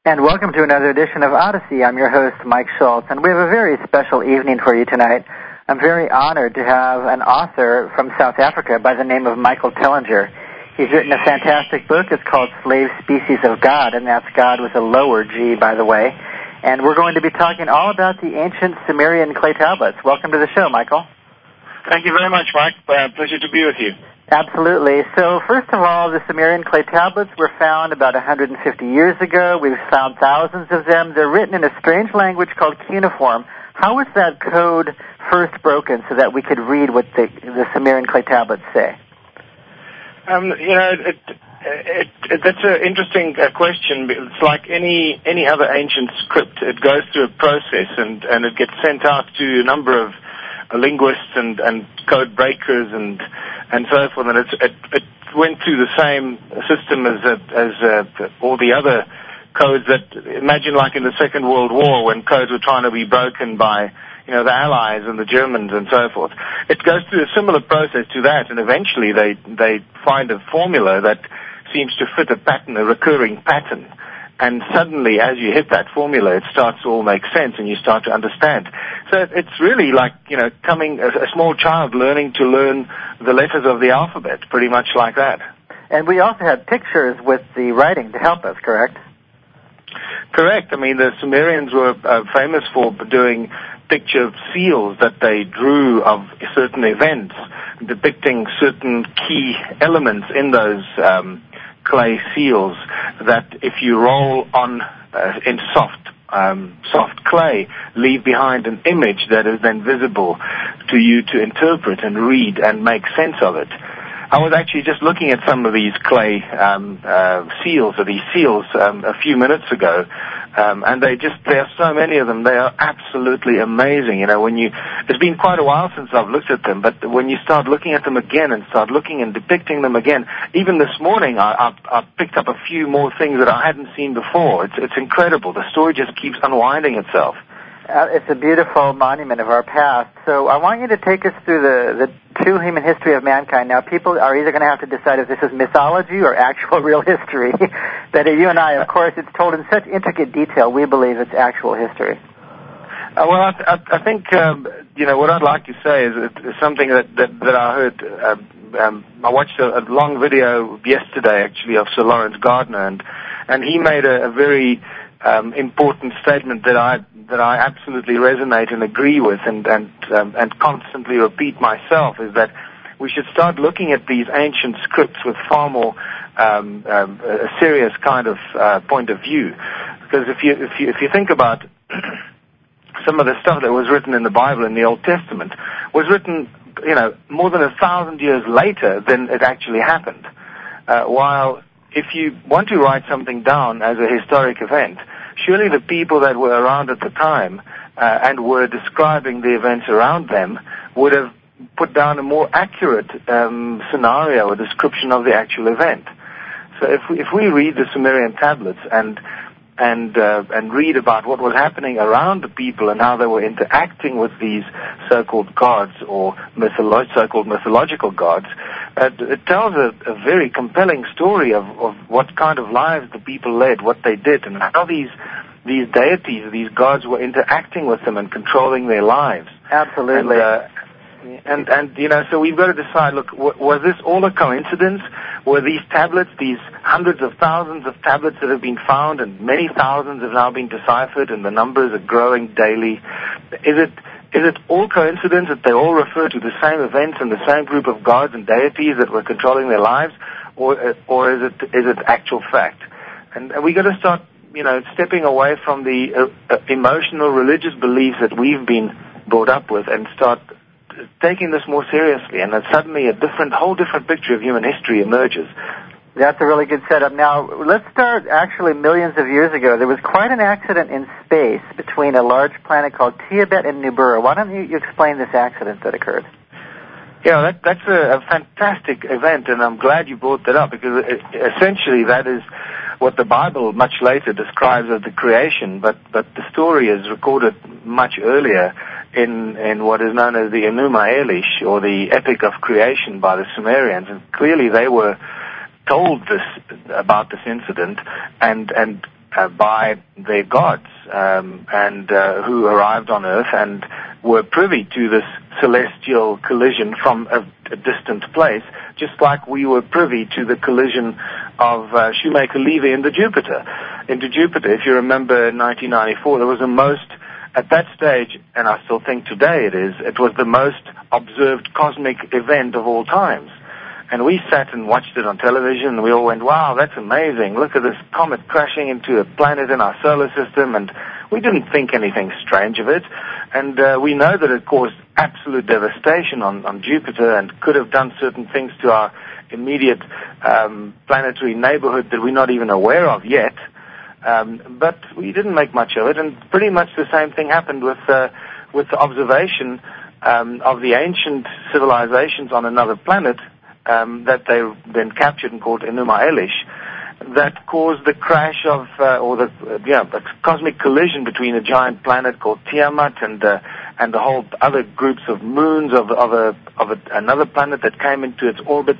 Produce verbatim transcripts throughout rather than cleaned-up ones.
And welcome to another edition of Odyssey. I'm your host, Mike Schultz, and we have a very special evening for you tonight. I'm very honored to have an author from South Africa by the name of Michael Tellinger. He's written a fantastic book. It's called Slave Species of God, and that's God with a lower G, by the way. And we're going to be talking all about the ancient Sumerian clay tablets. Welcome to the show, Michael. Thank you very much, Mike. Uh, pleasure to be with you. Absolutely. So first of all, the Sumerian clay tablets were found about one hundred fifty years ago. We've found thousands of them. They're written in a strange language called cuneiform. How was that code first broken so that we could read what the, the Sumerian clay tablets say? Um, you know, it, it, it, that's an interesting uh, question. It's like any any other ancient script. It goes through a process, and, and it gets sent out to a number of linguists and, and code breakers and and so forth, and it's, it, it went through the same system as uh, as uh, all the other codes that, imagine like in the Second World War when codes were trying to be broken by, you know, the Allies and the Germans and so forth. It goes through a similar process to that, and eventually they they find a formula that seems to fit a pattern, a recurring pattern. And suddenly, as you hit that formula, it starts to all make sense, and you start to understand. So it's really like, you know, coming a, a small child learning to learn the letters of the alphabet, pretty much like that. And we also had pictures with the writing to help us, correct? Correct. I mean, the Sumerians were uh, famous for doing picture seals that they drew of certain events, depicting certain key elements in those um clay seals that, if you roll on uh, in soft um, soft clay, leave behind an image that is then visible to you to interpret and read and make sense of it. I was actually just looking at some of these clay um, uh, seals, or these seals, um, a few minutes ago, um, and they just, there are so many of them. They are absolutely amazing. You know, when you, it's been quite a while since I've looked at them, but when you start looking at them again and start looking and depicting them again, even this morning I, I, I picked up a few more things that I hadn't seen before. It's, it's incredible. The story just keeps unwinding itself. Uh, it's a beautiful monument of our past. So I want you to take us through the, the true human history of mankind. Now, people are either going to have to decide if this is mythology or actual real history. That you and I, of course, it's told in such intricate detail, we believe it's actual history. Uh, well, I, I, I think, um, you know, what I'd like to say is, is something that, that, that I heard. Uh, um, I watched a, a long video yesterday, actually, of Sir Lawrence Gardner, and, and he made a, a very um, important statement that I that I absolutely resonate and agree with, and and um, and constantly repeat myself, is that we should start looking at these ancient scripts with far more um, um, a serious kind of uh, point of view, because if you if you if you think about some of the stuff that was written in the Bible in the Old Testament was written, you know, more than a thousand years later than it actually happened. Uh, while if you want to write something down as a historic event, surely the people that were around at the time uh, and were describing the events around them would have put down a more accurate um, scenario or description of the actual event. So if we, if we read the Sumerian tablets and and uh, and read about what was happening around the people and how they were interacting with these so-called gods or mytholo- so-called mythological gods, uh, it tells a, a very compelling story of, of what kind of lives the people led, what they did, and how these these deities, these gods, were interacting with them and controlling their lives. Absolutely. And, uh, And, and, you know, so we've got to decide, look, w- was this all a coincidence? Were these tablets, these hundreds of thousands of tablets that have been found, and many thousands have now been deciphered, and the numbers are growing daily, is it is it all coincidence that they all refer to the same events and the same group of gods and deities that were controlling their lives, or or is it is it actual fact? And, and we've got to start, you know, stepping away from the uh, uh, emotional religious beliefs that we've been brought up with and start taking this more seriously, and then suddenly a different, whole different picture of human history emerges. That's a really good setup. Now, let's start actually millions of years ago. There was quite an accident in space between a large planet called Tiamat and Nibiru. Why don't you explain this accident that occurred? Yeah, that, that's a, a fantastic event, and I'm glad you brought that up, because it, essentially that is what the Bible much later describes as the creation, but, but the story is recorded much earlier in, in what is known as the Enuma Elish, or the Epic of Creation by the Sumerians, and clearly they were told this about this incident, and, and uh, by their gods, um, and uh, who arrived on Earth and were privy to this celestial collision from a, a distant place, just like we were privy to the collision of uh, Shoemaker-Levy into Jupiter. Into Jupiter, if you remember in nineteen ninety-four, there was the most, at that stage, and I still think today it is, it was the most observed cosmic event of all times. And we sat and watched it on television, and we all went, wow, that's amazing. Look at this comet crashing into a planet in our solar system, and we didn't think anything strange of it. And uh, we know that it caused absolute devastation on, on Jupiter and could have done certain things to our immediate um, planetary neighborhood that we're not even aware of yet. Um, but we didn't make much of it, and pretty much the same thing happened with uh, with the observation um, of the ancient civilizations on another planet um, that they then captured and called Enuma Elish, that caused the crash of, uh, or the uh, yeah, a cosmic collision between a giant planet called Tiamat and uh, and the whole other groups of moons of of a of a, another planet that came into its orbit.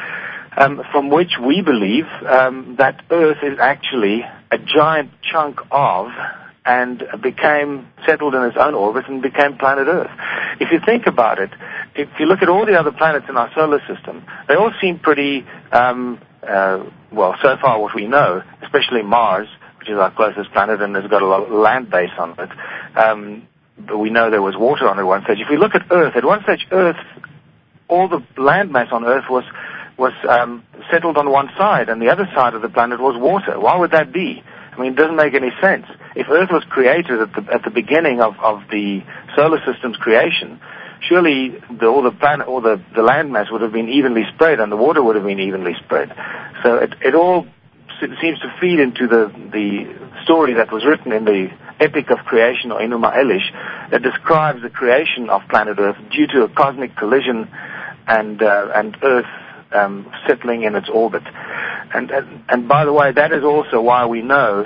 Um, from which we believe um, that Earth is actually a giant chunk of, and became settled in its own orbit and became planet Earth. If you think about it, if you look at all the other planets in our solar system, they all seem pretty, um, uh, well, so far what we know, especially Mars, which is our closest planet and has got a lot of land base on it, um, but we know there was water on it at one stage. If we look at Earth, at one stage Earth, all the land mass on Earth was was um, settled on one side, and the other side of the planet was water. Why would that be? I mean, it doesn't make any sense. If Earth was created at the, at the beginning of, of the solar system's creation, surely the, all the planet, all the, the land mass would have been evenly spread, and the water would have been evenly spread. So it, it all seems to feed into the, the story that was written in the Epic of Creation, or Enuma Elish, that describes the creation of planet Earth due to a cosmic collision and uh, and Earth Um, settling in its orbit. And, and and by the way, that is also why we know,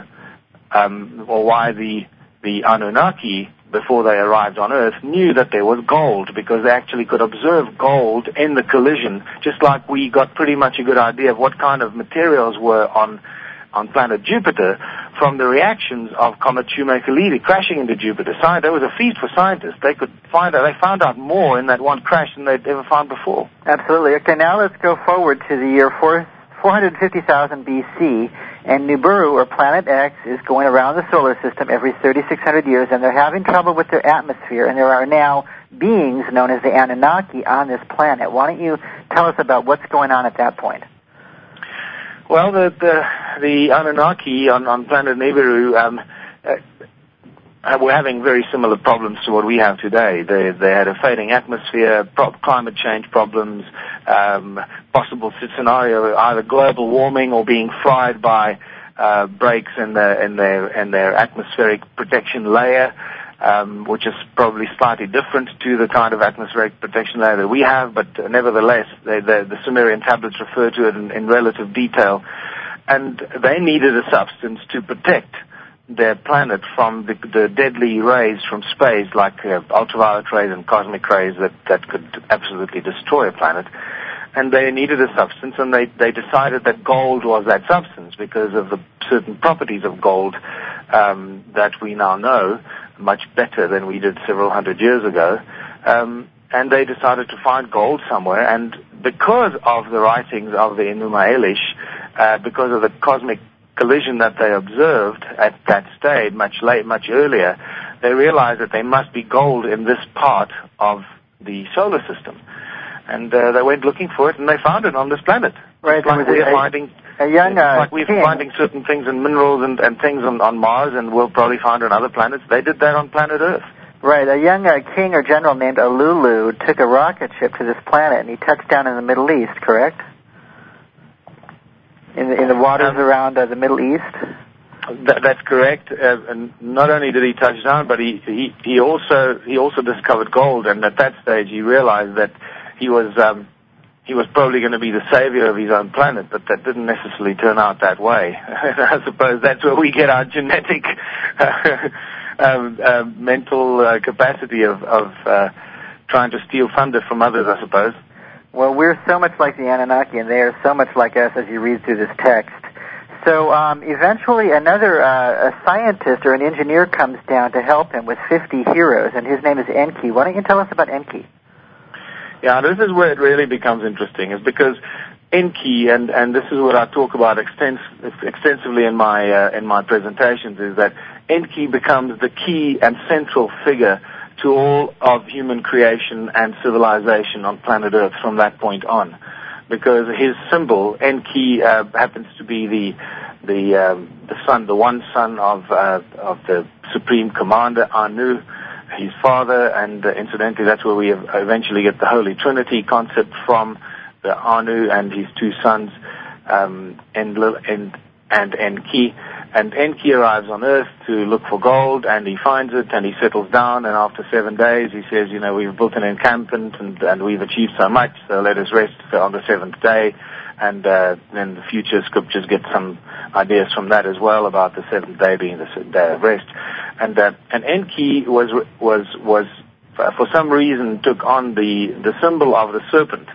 um, or why the the Anunnaki, before they arrived on Earth, knew that there was gold, because they actually could observe gold in the collision, just like we got pretty much a good idea of what kind of materials were on on planet Jupiter from the reactions of comet Shoemaker-Levy crashing into Jupiter. There was a feat for scientists. They could find out, they found out more in that one crash than they'd ever found before. Absolutely. Okay, now let's go forward to the year four hundred fifty thousand B C, and Nibiru, or Planet X, is going around the solar system every thirty-six hundred years, and they're having trouble with their atmosphere, and there are now beings known as the Anunnaki on this planet. Why don't you tell us about what's going on at that point? Well, the the, the Anunnaki on, on planet Nibiru um, uh, were having very similar problems to what we have today. They they had a fading atmosphere, pro- climate change problems, um, possible scenario either global warming or being fried by uh, breaks in the in their in their atmospheric protection layer. Um, which is probably slightly different to the kind of atmospheric protection layer that we have, but uh, nevertheless, they, the, the Sumerian tablets refer to it in, in relative detail. And they needed a substance to protect their planet from the, the deadly rays from space, like uh, ultraviolet rays and cosmic rays that, that could absolutely destroy a planet. And they needed a substance, and they, they decided that gold was that substance because of the certain properties of gold um, that we now know much better than we did several hundred years ago. Um, and they decided to find gold somewhere, and because of the writings of the Enuma Elish, uh, because of the cosmic collision that they observed at that stage, much late, much earlier, they realized that there must be gold in this part of the solar system. And uh, they went looking for it, and they found it on this planet. Right. It's like we're finding, a young, uh, like we're king. finding certain things and minerals and, and things on, on Mars, and we'll probably find on other planets. They did that on planet Earth. Right. A young uh, king or general named Alulu took a rocket ship to this planet, and he touched down in the Middle East, correct? In the, in the waters um, around uh, the Middle East? Th- that's correct. Uh, and not only did he touch down, but he, he, he also he also discovered gold, and at that stage he realized that he was um, he was probably going to be the savior of his own planet, but that didn't necessarily turn out that way. I suppose that's where we get our genetic uh, um, uh, mental uh, capacity of, of uh, trying to steal thunder from others, I suppose. Well, we're so much like the Anunnaki, and they are so much like us as you read through this text. So um, eventually another uh, a scientist or an engineer comes down to help him with fifty heroes, and his name is Enki. Why don't you tell us about Enki? Yeah, this is where it really becomes interesting, is because Enki, and, and this is what I talk about extens- extensively in my uh, in my presentations, is that Enki becomes the key and central figure to all of human creation and civilization on planet Earth from that point on. Because his symbol, Enki, uh, happens to be the the um, the son, the one son of uh, of the Supreme Commander Anu, his father, and uh, incidentally, that's where we have eventually get the Holy Trinity concept from, the Anu and his two sons, um, Enlil and and Enki. And Enki arrives on Earth to look for gold, and he finds it, and he settles down, and after seven days he says, you know, we've built an encampment, and, and we've achieved so much, so let us rest on the seventh day. And uh, then the future scriptures get some ideas from that as well, about the seventh day being the day of rest. And uh, and Enki was, was, was uh, for some reason, took on the, the symbol of the serpent,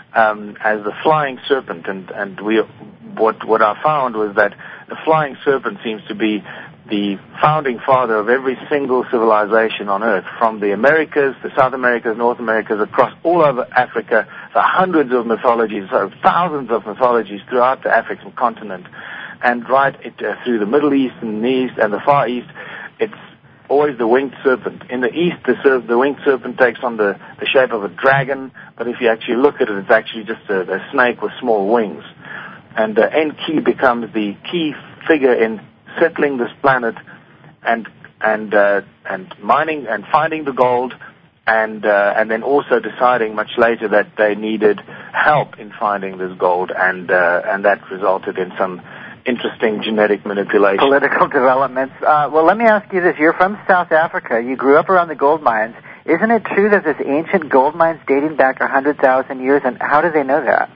um, as the flying serpent, and, and we, what, what I found was that the flying serpent seems to be the founding father of every single civilization on Earth, from the Americas, the South Americas, North Americas, across all over Africa, the hundreds of mythologies, so thousands of mythologies throughout the African continent, and right it, uh, through the Middle East and the East and the Far East. It's always the winged serpent. In the East, the, ser- the winged serpent takes on the, the shape of a dragon, but if you actually look at it, it's actually just a, a snake with small wings. And uh, Enki becomes the key figure in settling this planet and and uh, and mining and finding the gold, and uh, and then also deciding much later that they needed help in finding this gold, and uh, and that resulted in some interesting genetic manipulation. Political developments. Uh, well, let me ask you this. You're from South Africa. You grew up around the gold mines. Isn't it true that there's ancient gold mines dating back one hundred thousand years, and how do they know that?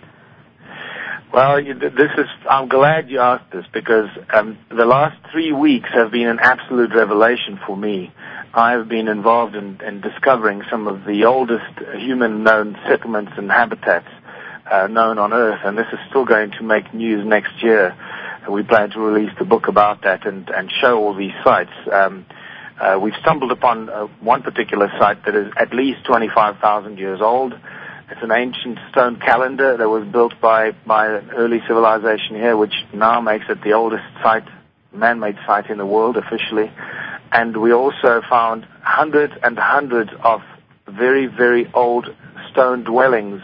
Well, this is, I'm glad you asked this, because um, the last three weeks have been an absolute revelation for me. I've been involved in, in discovering some of the oldest human-known settlements and habitats uh, known on Earth, and this is still going to make news next year. We plan to release the book about that and, and show all these sites. Um, uh, we've stumbled upon uh, one particular site that is at least twenty-five thousand years old. It's an ancient stone calendar that was built by, by an early civilization here, which now makes it the oldest site, man-made site in the world officially. And we also found hundreds and hundreds of very, very old stone dwellings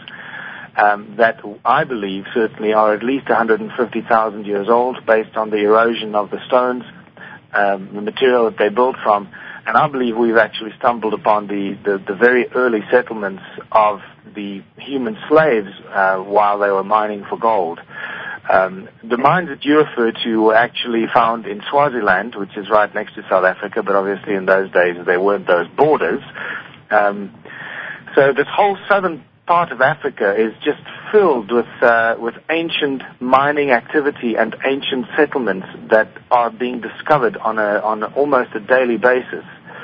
um, that I believe certainly are at least one hundred fifty thousand years old, based on the erosion of the stones, um, the material that they built from. And I believe we've actually stumbled upon the, the, the very early settlements of the human slaves uh, while they were mining for gold. Um, the mines that you refer to were actually found in Swaziland, which is right next to South Africa, but obviously in those days there weren't those borders. Um, so this whole southern part of Africa is just filled with uh, with ancient mining activity and ancient settlements that are being discovered on a on almost a daily basis.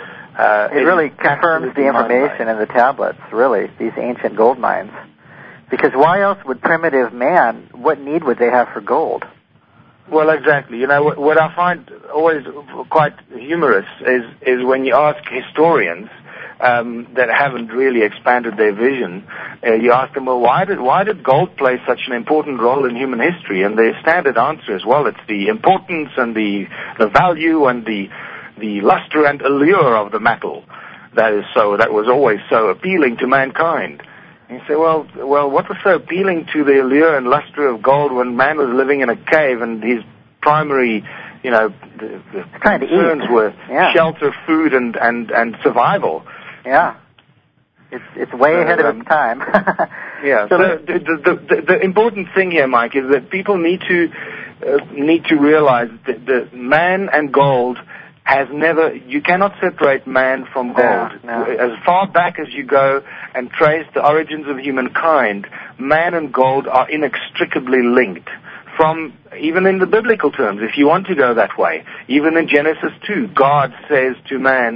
Uh, it really confirms the information in the tablets, really, these ancient gold mines. Because why else would primitive man, what need would they have for gold? Well, exactly. You know, what, what I find always quite humorous is, is when you ask historians um, that haven't really expanded their vision, uh, you ask them, well, why did, why did gold play such an important role in human history? And their standard answer is, well, it's the importance and the, the value and the the luster and allure of the metal that is so that was always so appealing to mankind. And you say, well, well, what was so appealing to the allure and luster of gold when man was living in a cave and his primary, you know, the, the concerns were yeah. shelter, food, and, and, and survival? Yeah. It's it's way so, ahead of um, its time. yeah. So, so the, the, the, the important thing here, Mike, is that people need to uh, need to realize that the man and gold has never, you cannot separate man from gold. No, no. As far back as you go and trace the origins of humankind, man and gold are inextricably linked. From, even in the biblical terms, if you want to go that way, even in Genesis two, God says to man,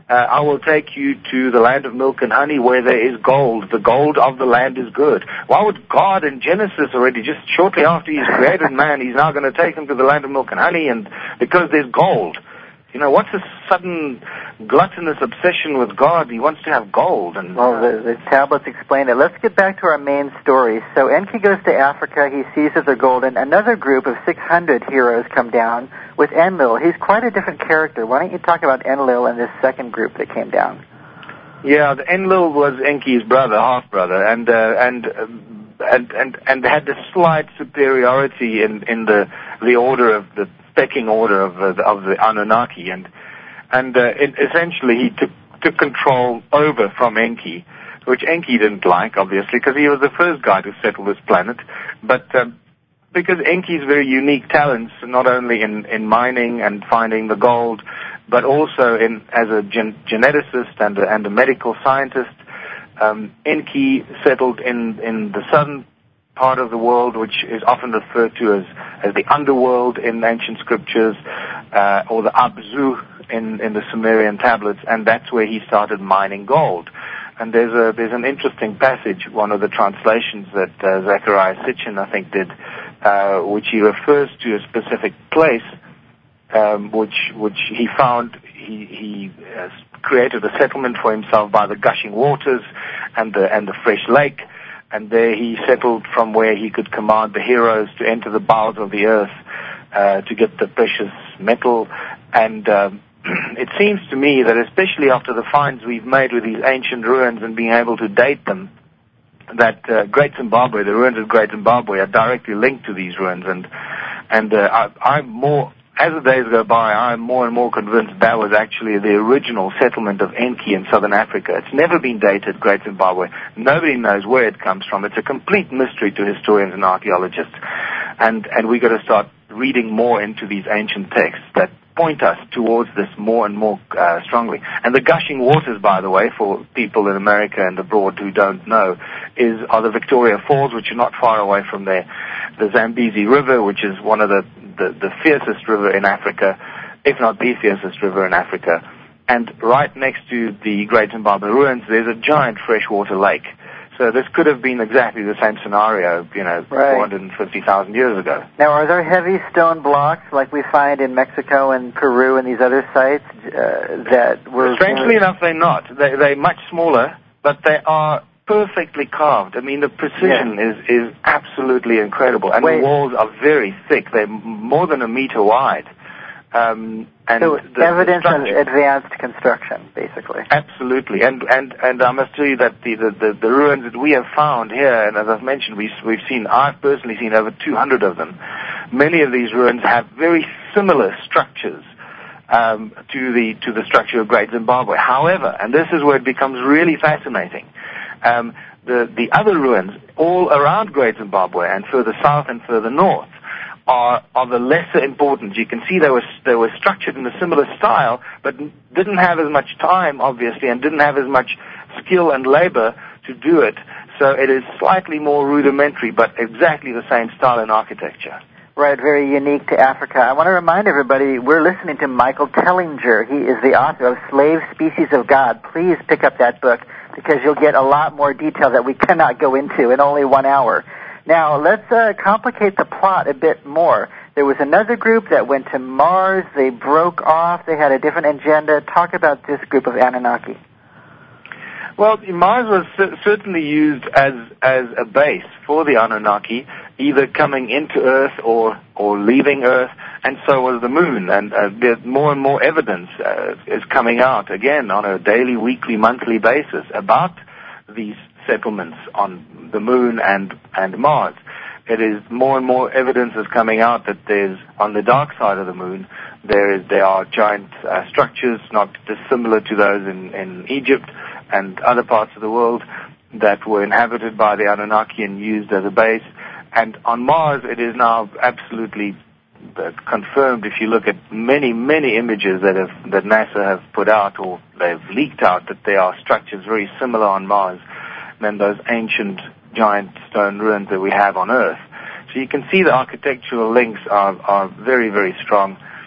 uh, I will take you to the land of milk and honey where there is gold. The gold of the land is good. Why would God in Genesis already, just shortly after he's created man, he's now going to take him to the land of milk and honey, and because there's gold? You know, what's this sudden gluttonous obsession with God? He wants to have gold. And well, the, the tablets explain it. Let's get back to our main story. So Enki goes to Africa. He sees that they're golden. Another group of six hundred heroes come down with Enlil. He's quite a different character. Why don't you talk about Enlil and this second group that came down? Yeah, the Enlil was Enki's brother, half-brother, and uh, and, uh, and and and had a slight superiority in in the the order of the pecking order of the, of the Anunnaki, and and uh, it, essentially he took took control over from Enki, which Enki didn't like, obviously, because he was the first guy to settle this planet, but um, because Enki's very unique talents, not only in, in mining and finding the gold, but also in as a gen- geneticist and a, and a medical scientist, um, Enki settled in in the southern part of the world, which is often referred to as, as the underworld in ancient scriptures, uh, or the Abzu in, in the Sumerian tablets, and that's where he started mining gold. And there's a there's an interesting passage, one of the translations that uh, Zechariah Sitchin, I think, did, uh, which he refers to a specific place, um, which which he found he he uh, created a settlement for himself by the gushing waters and the and the fresh lake. And there he settled from where he could command the heroes to enter the bowels of the earth uh, to get the precious metal. And um, it seems to me that especially after the finds we've made with these ancient ruins and being able to date them, that uh, Great Zimbabwe, the ruins of Great Zimbabwe, are directly linked to these ruins. And and uh, I, I'm more, as the days go by, I'm more and more convinced that was actually the original settlement of Enki in southern Africa. It's never been dated, Great Zimbabwe. Nobody knows where it comes from. It's a complete mystery to historians and archaeologists. And, and we've got to start reading more into these ancient texts that point us towards this more and more uh, strongly. And the gushing waters, by the way, for people in America and abroad who don't know, is are the Victoria Falls, which are not far away from there. The Zambezi River, which is one of the The, the fiercest river in Africa, if not the fiercest river in Africa. And right next to the Great Zimbabwe ruins, there's a giant freshwater lake. So this could have been exactly the same scenario, you know, right. four hundred fifty thousand years ago. Now, are there heavy stone blocks like we find in Mexico and Peru and these other sites uh, that were... Strangely enough, they're not. They, they're much smaller, but they are perfectly carved. I mean, the precision yeah. is, is absolutely incredible. And Wait. the walls are very thick. They're more than a meter wide. Um, and so the, evidence the of advanced construction, basically. Absolutely. And, and, and I must tell you that the, the, the, the ruins that we have found here, and as I've mentioned, we, we've seen, I've personally seen over two hundred of them. Many of these ruins have very similar structures um, to the to the structure of Great Zimbabwe. However, and this is where it becomes really fascinating, Um, the, the other ruins all around Great Zimbabwe and further south and further north are, are the lesser importance. You can see they were, they were structured in a similar style, but didn't have as much time, obviously, and didn't have as much skill and labor to do it. So it is slightly more rudimentary, but exactly the same style in architecture. Right, very unique to Africa. I want to remind everybody, we're listening to Michael Tellinger. He is the author of Slave Species of God. Please pick up that book, because you'll get a lot more detail that we cannot go into in only one hour. Now, let's uh, complicate the plot a bit more. There was another group that went to Mars. They broke off. They had a different agenda. Talk about this group of Anunnaki. Well, Mars was c- certainly used as as a base for the Anunnaki, either coming into Earth or, or leaving Earth, and so was the Moon. And uh, there's more and more evidence uh, is coming out, again, on a daily, weekly, monthly basis about these settlements on the Moon and, and Mars. It is more and more evidence is coming out that there's, on the dark side of the Moon, there is there are giant uh, structures, not dissimilar to those in, in Egypt and other parts of the world, that were inhabited by the Anunnaki and used as a base. And on Mars, it is now absolutely uh, confirmed. If you look at many, many images that have that NASA have put out, or they've leaked out, that there are structures very similar on Mars than those ancient giant stone ruins that we have on Earth. So you can see the architectural links are, are very, very strong.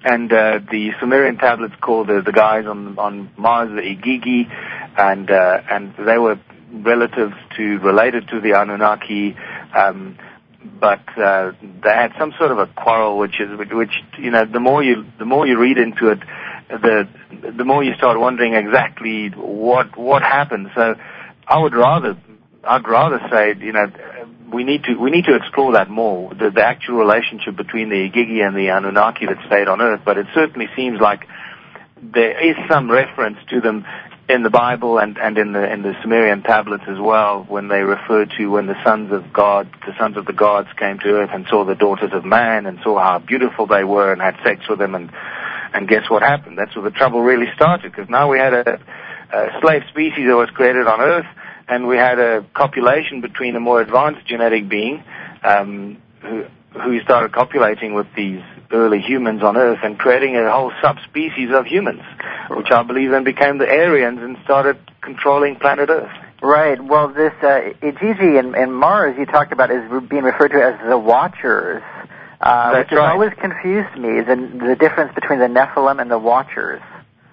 and uh, the Sumerian tablets called the, the guys on on Mars the Igigi, and uh, and they were relatives to related to the Anunnaki, um, but uh, they had some sort of a quarrel, which is which you know the more you the more you read into it, the the more you start wondering exactly what what happened. So I would rather I'd rather say you know. We need to we need to explore that more, the, the actual relationship between the Igigi and the Anunnaki that stayed on Earth. But it certainly seems like there is some reference to them in the Bible and, and in the in the Sumerian tablets as well, when they refer to when the sons of God, the sons of the gods came to Earth and saw the daughters of man and saw how beautiful they were and had sex with them, and and guess what happened? That's where the trouble really started, because now we had a, a slave species that was created on Earth. And we had a copulation between a more advanced genetic being um, who, who started copulating with these early humans on Earth and creating a whole subspecies of humans, which I believe then became the Aryans and started controlling planet Earth. Right. Well, this uh, Igigi and, and Mars you talked about is being referred to as the Watchers, uh, which has right. always confused me, the, the difference between the Nephilim and the Watchers.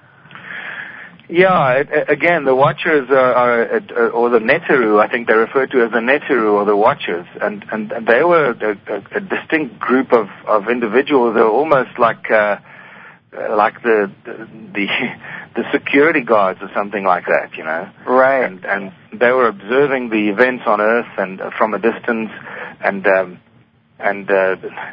Yeah, it, again, the Watchers are, are, or the Neteru, I think they're referred to as the Neteru or the Watchers, and, and, and they were a, a, a distinct group of, of individuals. They were almost like uh, like the, the the security guards or something like that, you know. Right. And, and they were observing the events on Earth and uh, from a distance, and um, and uh,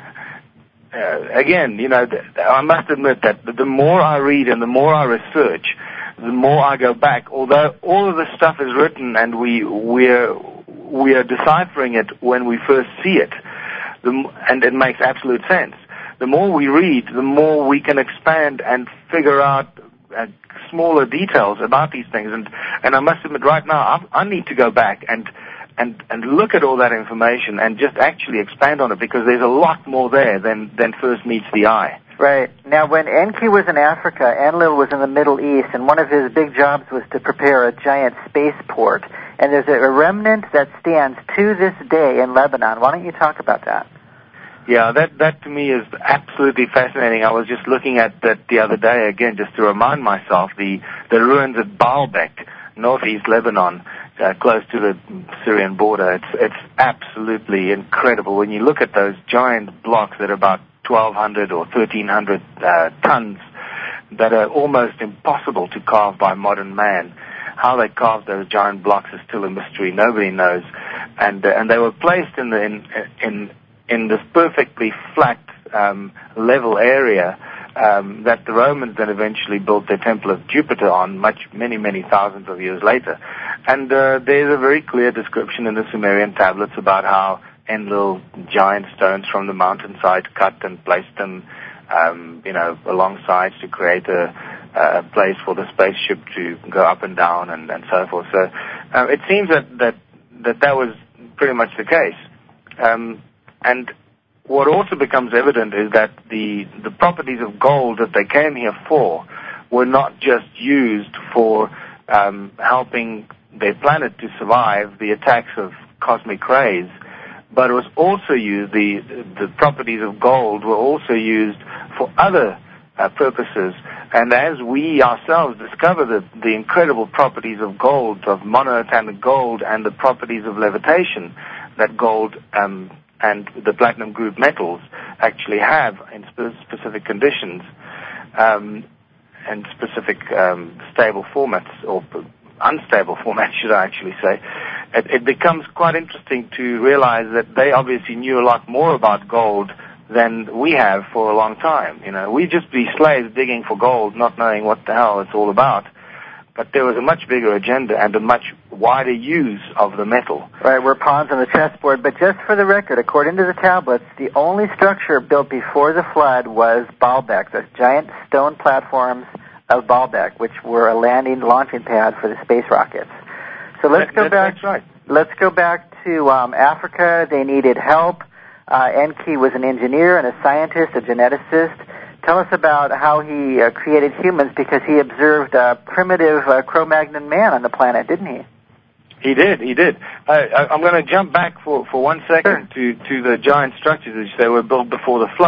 uh, again, you know, I must admit that the more I read and the more I research, the more I go back, although all of this stuff is written and we we're we are deciphering it when we first see it, the, and it makes absolute sense. The more we read, the more we can expand and figure out uh, smaller details about these things. And and I must admit, right now, I, I need to go back and and and look at all that information and just actually expand on it, because there's a lot more there than than first meets the eye. Right. Now, when Enki was in Africa, Enlil was in the Middle East, and one of his big jobs was to prepare a giant spaceport. And there's a remnant that stands to this day in Lebanon. Why don't you talk about that? Yeah, that that to me is absolutely fascinating. I was just looking at that the other day again, just to remind myself, the, the ruins at Baalbek, northeast Lebanon, uh, close to the Syrian border. It's it's absolutely incredible when you look at those giant blocks that are about twelve hundred or thirteen hundred uh, tons, that are almost impossible to carve by modern man. How they carved those giant blocks is still a mystery. Nobody knows, and uh, and they were placed in the in in in this perfectly flat um, level area um, that the Romans then eventually built their Temple of Jupiter on, much many many thousands of years later. And uh, there's a very clear description in the Sumerian tablets about how Enlil giant stones from the mountainside cut and placed them, um, you know, alongside to create a, a place for the spaceship to go up and down and, and so forth. So uh, it seems that, that that that was pretty much the case. Um, and what also becomes evident is that the the properties of gold that they came here for were not just used for um, helping their planet to survive the attacks of cosmic rays, but it was also used, the the properties of gold were also used for other uh, purposes. And as we ourselves discover the, the incredible properties of gold, of monoatomic gold, and the properties of levitation that gold um, and the platinum group metals actually have in spe- specific conditions um, and specific um, stable formats, or unstable formats, should I actually say, it, it becomes quite interesting to realize that they obviously knew a lot more about gold than we have for a long time. You know, we just be slaves digging for gold, not knowing what the hell it's all about. But there was a much bigger agenda and a much wider use of the metal. Right, we're pawns on the chessboard. But just for the record, according to the tablets, the only structure built before the flood was Baalbek, the giant stone platforms of Baalbek, which were a landing launching pad for the space rockets. So let's that, go that, back. That's right. Let's go back to um, Africa. They needed help. Uh, Enki was an engineer and a scientist, a geneticist. Tell us about how he uh, created humans, because he observed a primitive uh, Cro-Magnon man on the planet, didn't he? He did, he did. Uh, I, I'm going to jump back for, for one second sure. to, to the giant structures, as they were built before the flood.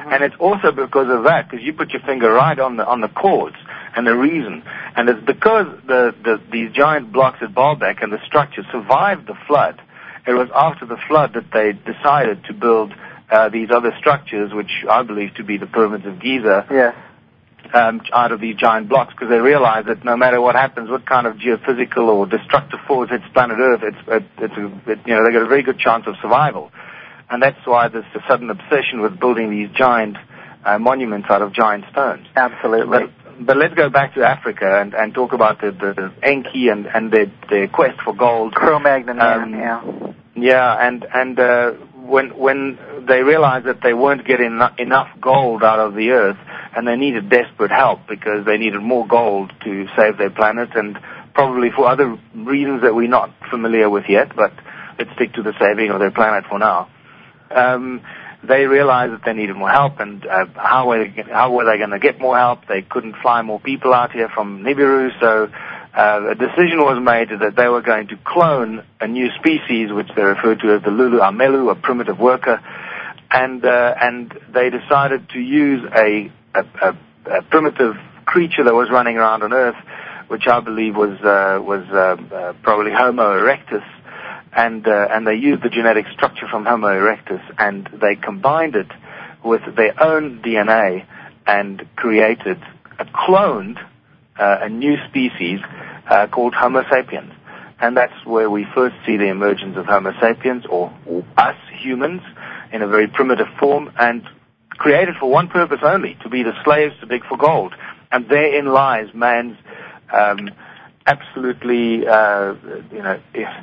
Mm-hmm. And it's also because of that, because you put your finger right on the on the cause and the reason. And it's because the, the these giant blocks at Baalbek and the structure survived the flood. It was after the flood that they decided to build uh, these other structures, which I believe to be the pyramids of Giza. Yes. Um, out of these giant blocks, because they realize that no matter what happens, what kind of geophysical or destructive force hits planet Earth, it's, it, it's a, it, you know, they got a very good chance of survival, and that's why there's a sudden obsession with building these giant uh, monuments out of giant stones. Absolutely. But, but let's go back to Africa and, and talk about the, the, the Enki and, and their, their quest for gold. Cro-Magnon, um, yeah. Yeah, and and uh, when when they realized that they weren't getting enough gold out of the Earth, and they needed desperate help because they needed more gold to save their planet, and probably for other reasons that we're not familiar with yet, but let's stick to the saving of their planet for now. Um, they realized that they needed more help, and uh, how were they, how were they going to get more help? They couldn't fly more people out here from Nibiru, so uh, a decision was made that they were going to clone a new species, which they referred to as the Lulu Amelu, a primitive worker, and uh, and they decided to use a A, a, a primitive creature that was running around on Earth, which I believe was uh, was uh, uh, probably Homo erectus, and uh, and they used the genetic structure from Homo erectus, and they combined it with their own D N A and created a cloned uh, a new species uh, called Homo sapiens, and that's where we first see the emergence of Homo sapiens, or, or us humans, in a very primitive form, and created for one purpose only, to be the slaves to dig for gold. And therein lies man's um, absolutely, uh, you know,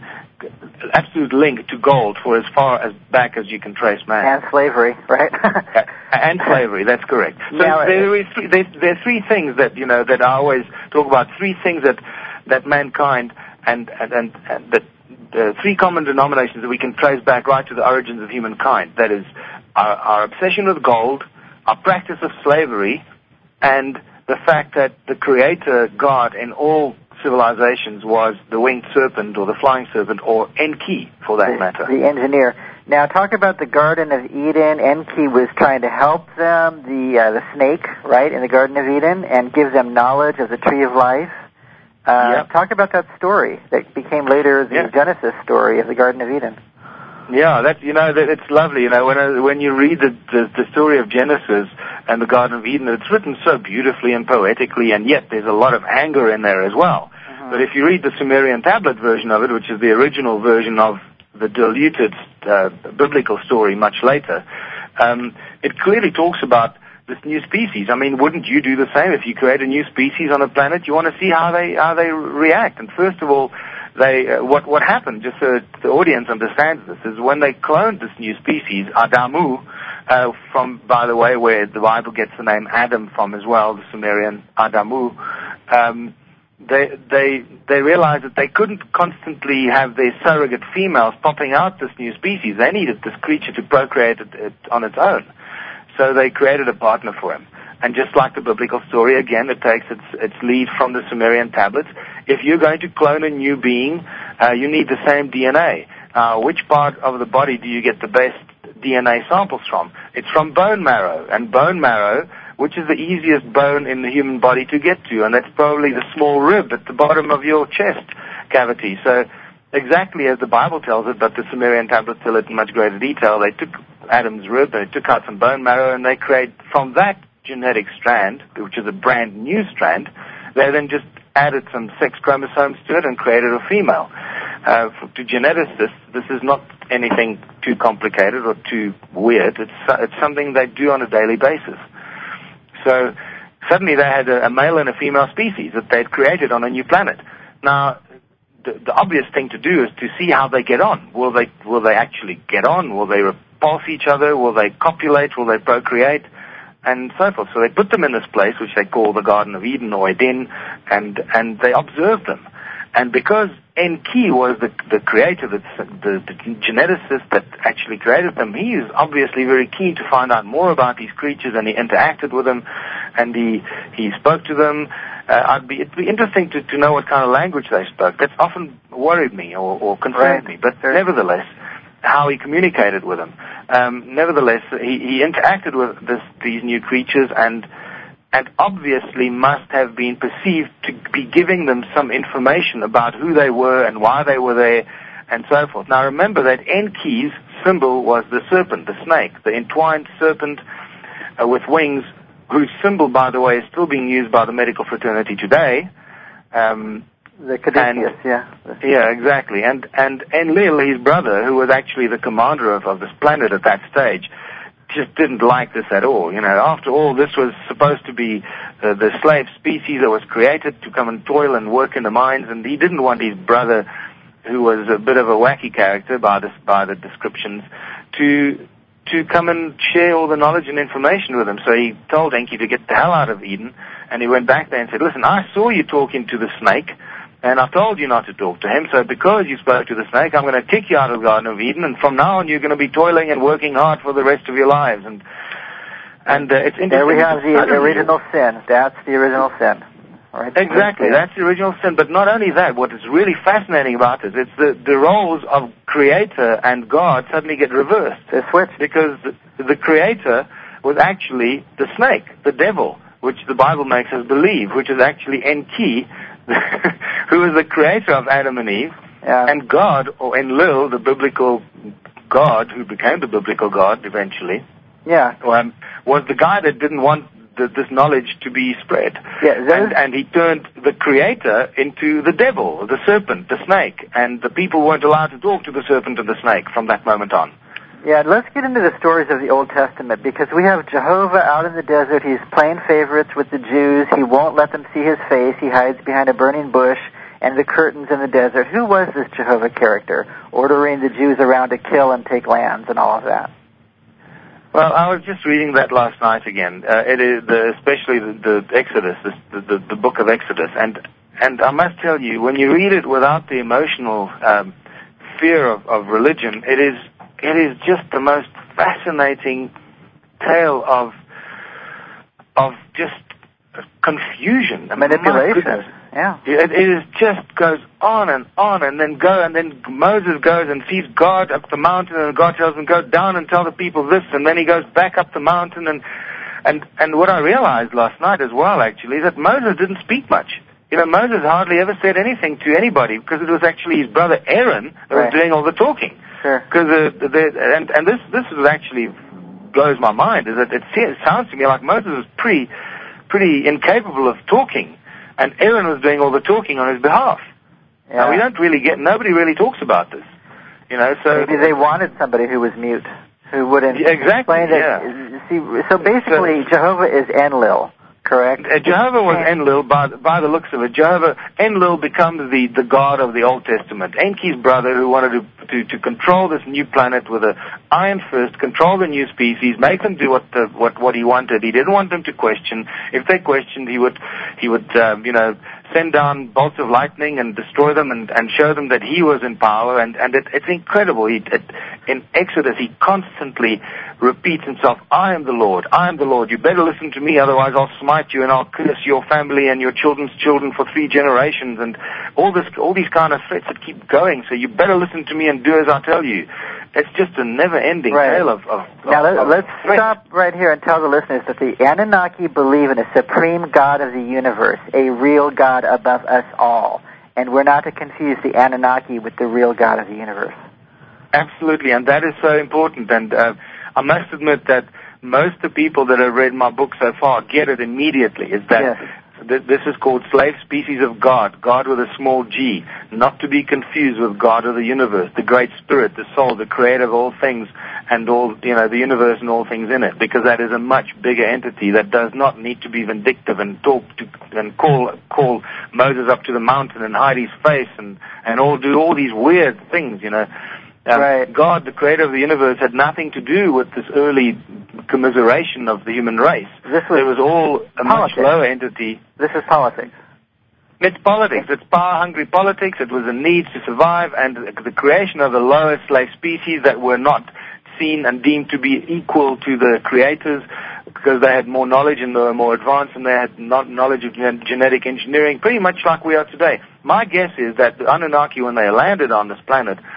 absolute link to gold for as far as back as you can trace man. And slavery, right? And slavery, that's correct. So now, there, is three, there, there are three things that, you know, that I always talk about, three things that, that mankind and, and, and, and that the three common denominations that we can trace back right to the origins of humankind. That is, Our, our obsession with gold, our practice of slavery, and the fact that the creator God in all civilizations was the winged serpent or the flying serpent, or Enki for that the, matter. The engineer. Now talk about the Garden of Eden. Enki was trying to help them, the uh, the snake, right, in the Garden of Eden, and give them knowledge of the tree of life. Uh, yep. Talk about that story that became later the yep. Genesis story of the Garden of Eden. Yeah, that you know, that it's lovely. You know, when uh, when you read the, the the story of Genesis and the Garden of Eden, it's written so beautifully and poetically, and yet there's a lot of anger in there as well. Mm-hmm. But if you read the Sumerian tablet version of it, which is the original version of the diluted uh, biblical story much later, um, it clearly talks about this new species. I mean, wouldn't you do the same if you create a new species on a planet? You want to see how they how they react. And first of all, they uh, what what happened, just so the audience understands this, is when they cloned this new species, Adamu, uh, from, by the way, where the Bible gets the name Adam from as well, the Sumerian Adamu, um, they they they realized that they couldn't constantly have their surrogate females popping out this new species. They needed this creature to procreate it, it on its own. So they created a partner for him. And just like the biblical story, again, it takes its, its lead from the Sumerian tablets. If you're going to clone a new being, uh, you need the same D N A. Uh, which part of the body do you get the best D N A samples from? It's from bone marrow. And bone marrow, which is the easiest bone in the human body to get to, and that's probably the small rib at the bottom of your chest cavity. So exactly as the Bible tells it, but the Sumerian tablets tell it in much greater detail. They took Adam's rib, they took out some bone marrow, and they create from that genetic strand, which is a brand new strand, they then just added some sex chromosomes to it and created a female. Uh, for, to geneticists, this is not anything too complicated or too weird. It's, it's something they do on a daily basis. So suddenly they had a, a male and a female species that they'd created on a new planet. Now, the, the obvious thing to do is to see how they get on. Will they will they actually get on? Will they repulse each other? Will they copulate? Will they procreate? And so forth. So they put them in this place, which they call the Garden of Eden or Eden, and and they observed them. And because Enki was the the creator, the, the, the geneticist that actually created them, he is obviously very keen to find out more about these creatures, and he interacted with them, and he he spoke to them. Uh, I'd be, it'd be interesting to, to know what kind of language they spoke. That's often worried me or, or concerned right. me. But nevertheless, how he communicated with them. um, nevertheless, he, he interacted with this, these new creatures and and obviously must have been perceived to be giving them some information about who they were and why they were there and so forth. Now remember that Enki's symbol was the serpent, the snake, the entwined serpent uh, with wings, whose symbol, by the way, is still being used by the medical fraternity today. Um, the Caduceus, yeah. Yeah, exactly. And, and Enlil, his brother, who was actually the commander of, of this planet at that stage, just didn't like this at all. You know, after all, this was supposed to be uh, the slave species that was created to come and toil and work in the mines, and he didn't want his brother, who was a bit of a wacky character by the by the descriptions, to to come and share all the knowledge and information with him. So he told Enki to get the hell out of Eden, and he went back there and said, "Listen, I saw you talking to the snake, and I told you not to talk to him, so because you spoke to the snake, I'm going to kick you out of the Garden of Eden, and from now on you're going to be toiling and working hard for the rest of your lives." And and uh, it's interesting. There we have the original sin. That's the original sin. Right? Exactly, that's the original sin. But not only that, what is really fascinating about it, it's the, the roles of Creator and God suddenly get reversed. They switch. Because the, the Creator was actually the snake, the devil, which the Bible makes us believe, which is actually Enki, who is the creator of Adam and Eve, yeah. and God, or Enlil, the biblical God, who became the biblical God eventually, yeah, um, was the guy that didn't want the, this knowledge to be spread. Yeah, and, and he turned the creator into the devil, the serpent, the snake, and the people weren't allowed to talk to the serpent and the snake from that moment on. Yeah, let's get into the stories of the Old Testament, because we have Jehovah out in the desert. He's playing favorites with the Jews. He won't let them see his face. He hides behind a burning bush and the curtains in the desert. Who was this Jehovah character, ordering the Jews around to kill and take lands and all of that? Well, I was just reading that last night again. Uh, it is the, especially the, the Exodus, the, the, the book of Exodus, and and I must tell you, when you read it without the emotional um, fear of, of religion, it is it is just the most fascinating tale of of just confusion, manipulation. Yeah, it, it is just goes on and on, and then go, and then Moses goes and sees God up the mountain, and God tells him, "Go down and tell the people this," and then he goes back up the mountain, and and and what I realized last night as well, actually, is that Moses didn't speak much. You know, Moses hardly ever said anything to anybody, because it was actually his brother Aaron that right. was doing all the talking. Sure. Because uh, the, and and this this is actually blows my mind, is that it, it sounds to me like Moses was pretty pretty incapable of talking. And Aaron was doing all the talking on his behalf. Yeah. Now, we don't really get, nobody really talks about this. You know, so... Maybe they wanted somebody who was mute, who wouldn't yeah, exactly, explain that. Yeah. See, so basically, so, Jehovah is Enlil, correct? Uh, Jehovah was Enlil, by, by the looks of it. Jehovah, Enlil becomes the, the god of the Old Testament. Enki's brother, who wanted to, to, to control this new planet with an iron fist, control the new species, make them do what, the, what, what he wanted. He didn't want them to question. If they questioned, he would, he would, um, you know, send down bolts of lightning and destroy them and, and show them that he was in power. And, and it, it's incredible. He, it, in Exodus, he constantly repeats himself, "I am the Lord, I am the Lord. You better listen to me, otherwise I'll smite you and I'll curse your family and your children's children for three generations." And all this, all these kind of threats that keep going. So you better listen to me and do as I tell you. It's just a never-ending right. tale of, of Now of, let, let's of stop right here and tell the listeners that the Anunnaki believe in a supreme God of the universe, a real God above us all. And we're not to confuse the Anunnaki with the real God of the universe. Absolutely, and that is so important. And uh, I must admit that most of the people that have read my book so far get it immediately. Is that yes. th- this is called Slave Species of God, God with a small g, not to be confused with God of the universe, the Great Spirit, the soul, the creator of all things, and all, you know, the universe and all things in it, because that is a much bigger entity that does not need to be vindictive and talk to and call call Moses up to the mountain and hide his face and and all do all these weird things, you know. Um, right. God, the creator of the universe, had nothing to do with this early commiseration of the human race. This was it was all a politics. much lower entity. This is politics. It's politics. It's power-hungry politics. It was a need to survive, and the creation of the lower slave species that were not seen and deemed to be equal to the creators because they had more knowledge and they were more advanced and they had not knowledge of gen- genetic engineering, pretty much like we are today. My guess is that the Anunnaki, when they landed on this planet,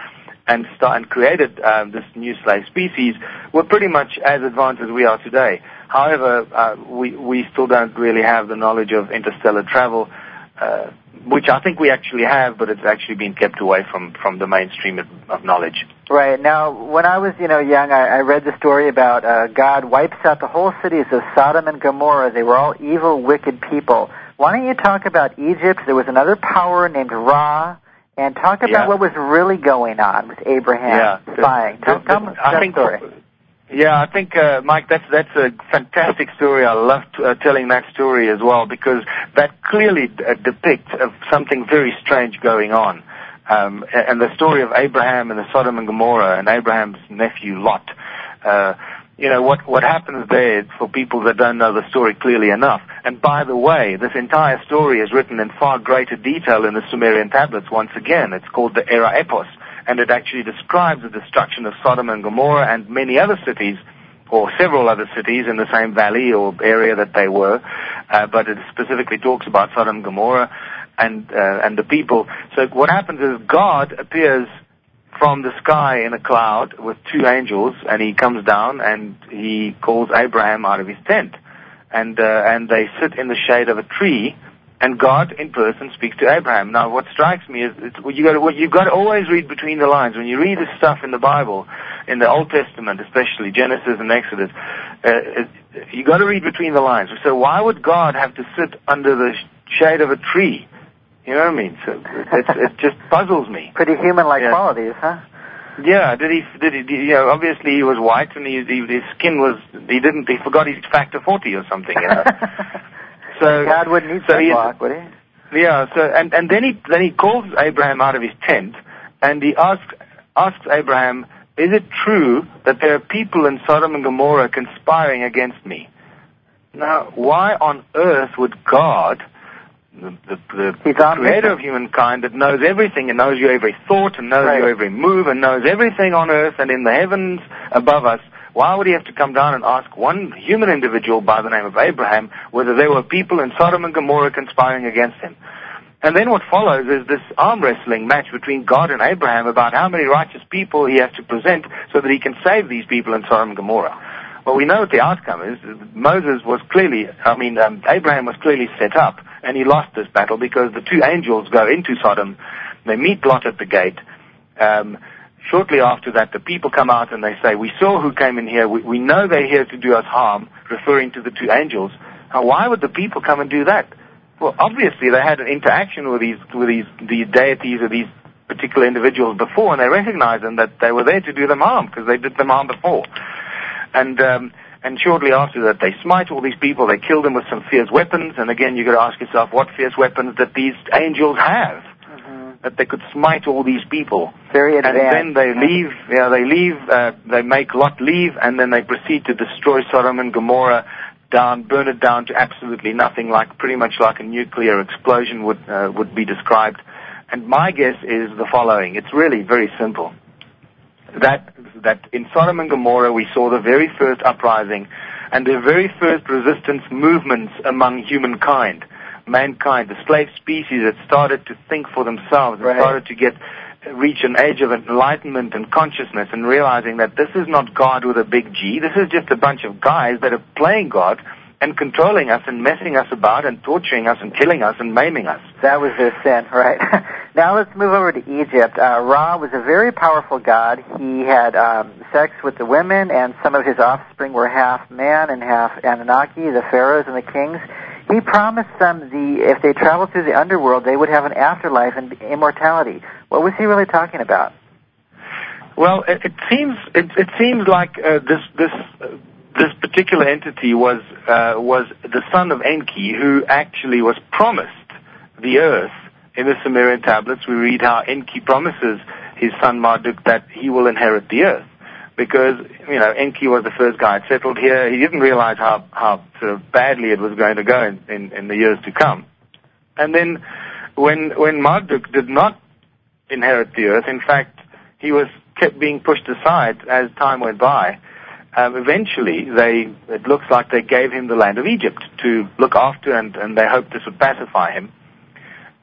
and start, and created um, this new slave species were pretty much as advanced as we are today. However, uh, we, we still don't really have the knowledge of interstellar travel, uh, which I think we actually have, but it's actually been kept away from, from the mainstream of, of knowledge. Right. Now, when I was, you know, young, I, I read the story about uh, God wipes out the whole cities of Sodom and Gomorrah. They were all evil, wicked people. Why don't you talk about Egypt? There was another power named Ra, and talk about yeah. what was really going on with Abraham yeah. spying. Tell, tell me that think, story. Yeah, I think, uh, Mike, that's that's a fantastic story. I love uh, telling that story as well, because that clearly d- uh, depicts uh, something very strange going on. Um, and the story of Abraham and the Sodom and Gomorrah and Abraham's nephew Lot. Uh, you know, what, what happens there, for people that don't know the story clearly enough. And by the way, this entire story is written in far greater detail in the Sumerian tablets once again. It's called the Era Epos, and it actually describes the destruction of Sodom and Gomorrah and many other cities, or several other cities in the same valley or area that they were, uh, but it specifically talks about Sodom and Gomorrah and, uh, and the people. So what happens is God appears from the sky in a cloud with two angels, and he comes down and he calls Abraham out of his tent. And, uh, and they sit in the shade of a tree, and God in person speaks to Abraham. Now, what strikes me is it's, you got to you got to always read between the lines. When you read this stuff in the Bible, in the Old Testament, especially Genesis and Exodus, uh, it, you got to read between the lines. So, why would God have to sit under the shade of a tree? You know what I mean? So it's, it just puzzles me. Pretty human-like yeah. qualities, huh? Yeah. Did he? Did he? Did, you know, obviously he was white, and he, he, his skin was. He didn't. He forgot his factor forty or something. You know. So God wouldn't need so sunblock, would he? Yeah. So and, and then he then he calls Abraham out of his tent, and he asks asks Abraham, "Is it true that there are people in Sodom and Gomorrah conspiring against me?" Now, why on earth would God, the, the, the, the creator of humankind, that knows everything and knows your every thought and knows right. your every move and knows everything on earth and in the heavens above us, why would he have to come down and ask one human individual by the name of Abraham whether there were people in Sodom and Gomorrah conspiring against him? And then what follows is this arm wrestling match between God and Abraham about how many righteous people he has to present so that he can save these people in Sodom and Gomorrah. Well, we know what the outcome is. Moses was clearly, I mean, um, Abraham was clearly set up, and he lost this battle because the two angels go into Sodom. They meet Lot at the gate. Um, Shortly after that, the people come out and they say, "We saw who came in here. We, we know they're here to do us harm," referring to the two angels. Now, why would the people come and do that? Well, obviously they had an interaction with these with these these deities or these particular individuals before, and they recognized them that they were there to do them harm because they did them harm before. And um, and shortly after that, they smite all these people. They kill them with some fierce weapons. And again, you got to ask yourself, what fierce weapons did these angels have? That they could smite all these people. Very advanced. And then they leave, yeah, they leave, uh, they make Lot leave, and then they proceed to destroy Sodom and Gomorrah, down, burn it down to absolutely nothing, like pretty much like a nuclear explosion would, uh, would be described. And my guess is the following. It's really very simple. That, that in Sodom and Gomorrah we saw the very first uprising and the very first resistance movements among humankind. Mankind, the slave species that started to think for themselves, and right. started to get reach an age of enlightenment and consciousness, and realizing that this is not God with a big G. This is just a bunch of guys that are playing God and controlling us and messing us about and torturing us and killing us and maiming us. That was their sin, right? Now let's move over to Egypt. Uh, Ra was a very powerful god. He had um, sex with the women, and some of his offspring were half man and half Anunnaki, the pharaohs and the kings. He promised them the if they traveled through the underworld, they would have an afterlife and immortality. What was he really talking about? Well, it, it seems it, it seems like uh, this this uh, this particular entity was uh, was the son of Enki, who actually was promised the earth. In the Sumerian tablets, we read how Enki promises his son Marduk that he will inherit the earth. Because, you know, Enki was the first guy that settled here. He didn't realize how, how sort of badly it was going to go in, in, in the years to come. And then when, when Marduk did not inherit the earth, in fact, he was kept being pushed aside as time went by. Um, eventually, they, it looks like they gave him the land of Egypt to look after, and, and they hoped this would pacify him.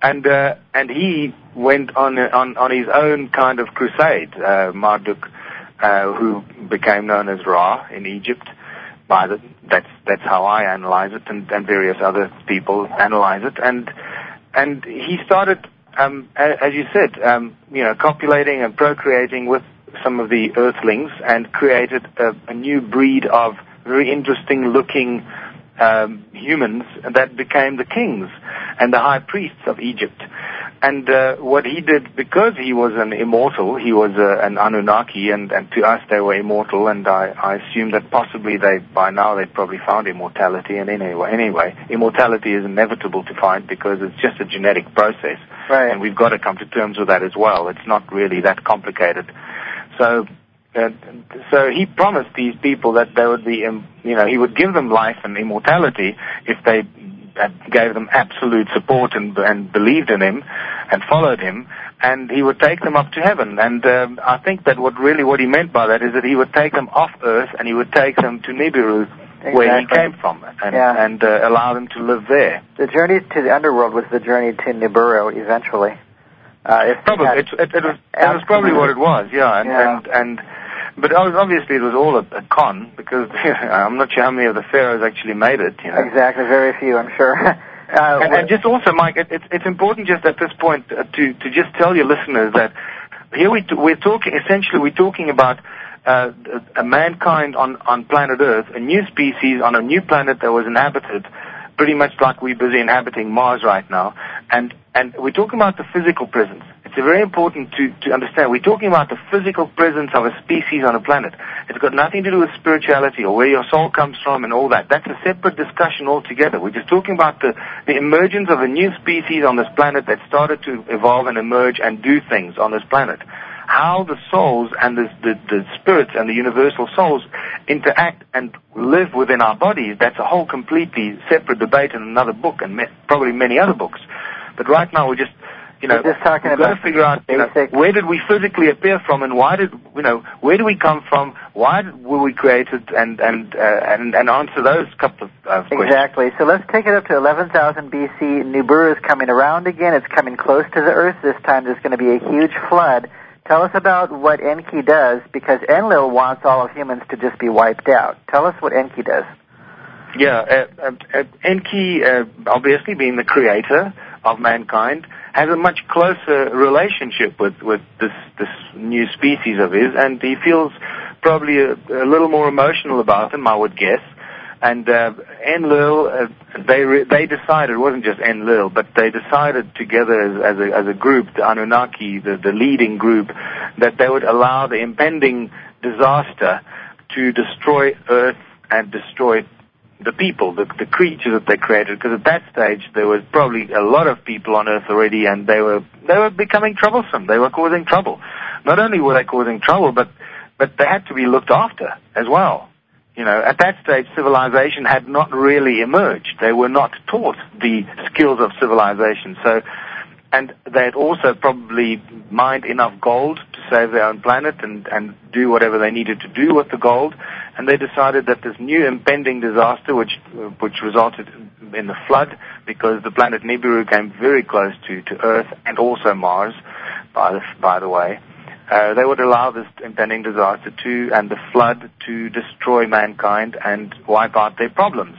and uh, and he went on on on his own kind of crusade. Uh, Marduk, uh, who became known as Ra in Egypt. By the, that's that's how I analyze it, and, and various other people analyze it. And and he started, um, as you said, um, you know, copulating and procreating with some of the earthlings, and created a, a new breed of very interesting-looking um, humans that became the kings and the high priests of Egypt. And uh, what he did, because he was an immortal, he was uh, an Anunnaki, and, and to us they were immortal, and I, I assume that possibly they, by now they'd probably found immortality, and anyway, anyway, immortality is inevitable to find because it's just a genetic process. Right. And we've got to come to terms with that as well. It's not really that complicated. So, uh, so he promised these people that they would be, um, you know, he would give them life and immortality if they uh, gave them absolute support and, and believed in him and followed him, and he would take them up to heaven. And um, I think that what really what he meant by that is that he would take them off Earth and he would take them to Nibiru, exactly, where he came from, and, yeah. and uh, allow them to live there. The journey to the underworld was the journey to Nibiru eventually. Uh, probably it, it, it was it was probably what it was, yeah, and yeah. and, and but obviously it was all a, a con, because you know, I'm not sure how many of the pharaohs actually made it. You know? Exactly, very few, I'm sure. uh, and, and just also, Mike, it, it's it's important just at this point uh, to to just tell your listeners that here we t- we're talking essentially we're talking about uh, a, a mankind on on planet Earth, a new species on a new planet that was inhabited, pretty much like we're busy inhabiting Mars right now. And and we're talking about the physical presence. It's very important to, to understand. We're talking about the physical presence of a species on a planet. It's got nothing to do with spirituality or where your soul comes from and all that. That's a separate discussion altogether. We're just talking about the, the emergence of a new species on this planet that started to evolve and emerge and do things on this planet. How the souls and the, the, the spirits and the universal souls interact and live within our bodies, that's a whole completely separate debate in another book, and me, probably many other books. But right now we're just, you know, we're just talking we've about got to figure out, you know, where did we physically appear from, and why did, you know, where do we come from, why were we created, and and uh, and, and answer those couple of uh, questions. Exactly. So let's take it up to eleven thousand B C. Nibiru is coming around again. It's coming close to the Earth. This time there's going to be a huge flood. Tell us about what Enki does, because Enlil wants all of humans to just be wiped out. Tell us what Enki does. Yeah, uh, uh, Enki, uh, obviously being the creator of mankind, has a much closer relationship with, with this, this new species of his, and he feels probably a, a little more emotional about them, I would guess. And uh, Enlil, uh, they re- they decided, it wasn't just Enlil, but they decided together as, as a as a group, the Anunnaki, the, the leading group, that they would allow the impending disaster to destroy Earth and destroy the people, the, the creatures that they created. Because at that stage there was probably a lot of people on Earth already, and they were they were becoming troublesome. They were causing trouble. Not only were they causing trouble, but but they had to be looked after as well. You know, at that stage, civilization had not really emerged. They were not taught the skills of civilization. So, and they had also probably mined enough gold to save their own planet and, and do whatever they needed to do with the gold. And they decided that this new impending disaster, which which resulted in the flood, because the planet Nibiru came very close to, to Earth and also Mars, by the, by the way, Uh, they would allow this impending disaster to, and the flood, to destroy mankind and wipe out their problems.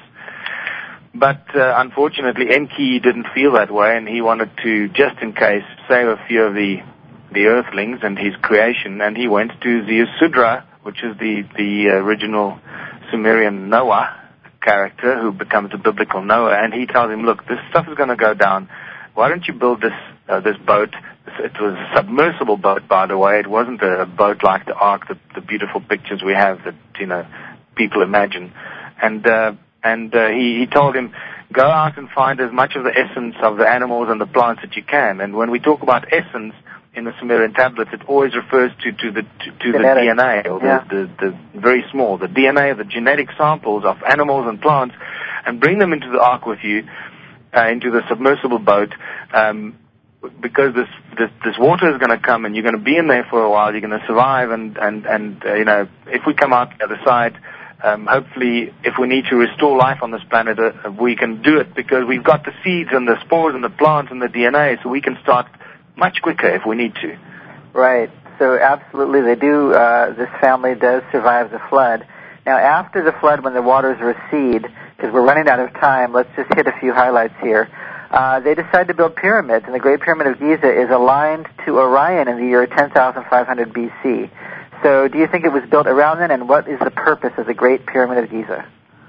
But uh, unfortunately, Enki didn't feel that way, and he wanted to, just in case, save a few of the the Earthlings and his creation. And he went to Ziusudra, which is the the original Sumerian Noah character who becomes the biblical Noah, and he tells him, "Look, this stuff is going to go down. Why don't you build this uh, this boat?" It was a submersible boat, by the way. It wasn't a boat like the Ark, the, the beautiful pictures we have that, you know, people imagine. And uh, and uh, he, he told him, go out and find as much of the essence of the animals and the plants that you can. And when we talk about essence in the Sumerian tablets, it always refers to, to the to, to the D N A, or the, yeah. the, the very small, the D N A, the genetic samples of animals and plants, and bring them into the Ark with you, uh, into the submersible boat, um, because this, this this water is going to come, and you're going to be in there for a while. You're going to survive, and and and uh, you know, if we come out the other side, um, hopefully, if we need to restore life on this planet, uh, we can do it because we've got the seeds and the spores and the plants and the D N A, so we can start much quicker if we need to. Right. So absolutely, they do. Uh, this family does survive the flood. Now, after the flood, when the waters recede, because we're running out of time, let's just hit a few highlights here. Uh, they decide to build pyramids, and the Great Pyramid of Giza is aligned to Orion in the year ten thousand five hundred B C. So do you think it was built around then, and what is the purpose of the Great Pyramid of Giza?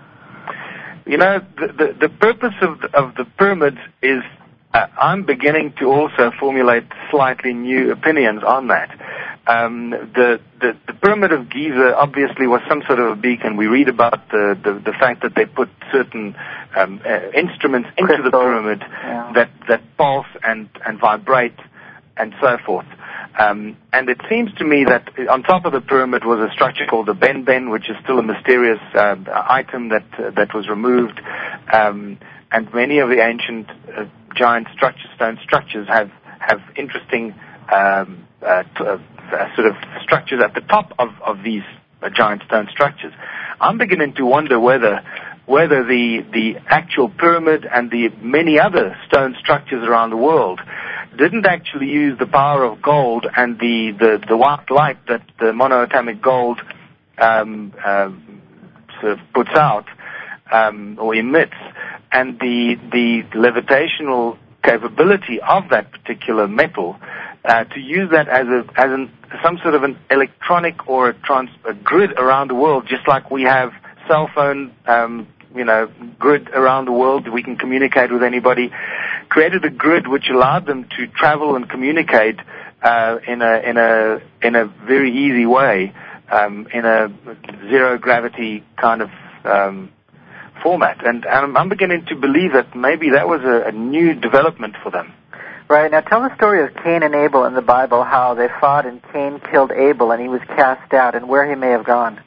You know, the, the, the purpose of the, of the pyramids is, uh, I'm beginning to also formulate slightly new opinions on that. Um, the, the, the Pyramid of Giza obviously was some sort of a beacon. We read about the, the, the fact that they put certain um, uh, instruments into Crystal. the pyramid yeah. that, that pulse and, and vibrate and so forth. Um, and it seems to me that on top of the pyramid was a structure called the Benben, which is still a mysterious uh, item that uh, that was removed. Um, and many of the ancient uh, giant structure, stone structures have have interesting um, uh, t- uh, sort of structures at the top of, of these uh, giant stone structures. I'm beginning to wonder whether whether the the actual pyramid and the many other stone structures around the world didn't actually use the power of gold and the, the, the white light that the monoatomic gold um, uh, sort of puts out um, or emits, and the the levitational capability of that particular metal uh, to use that as a as an some sort of an electronic or a, trans, a grid around the world, just like we have cell phone um, you know, grid around the world. We can communicate with anybody. Created a grid which allowed them to travel and communicate uh, in a in a in a very easy way, um, in a zero gravity kind of um, format. And, and I'm beginning to believe that maybe that was a, a new development for them. Right. Now tell the story of Cain and Abel in the Bible, how they fought and Cain killed Abel and he was cast out, and where he may have gone.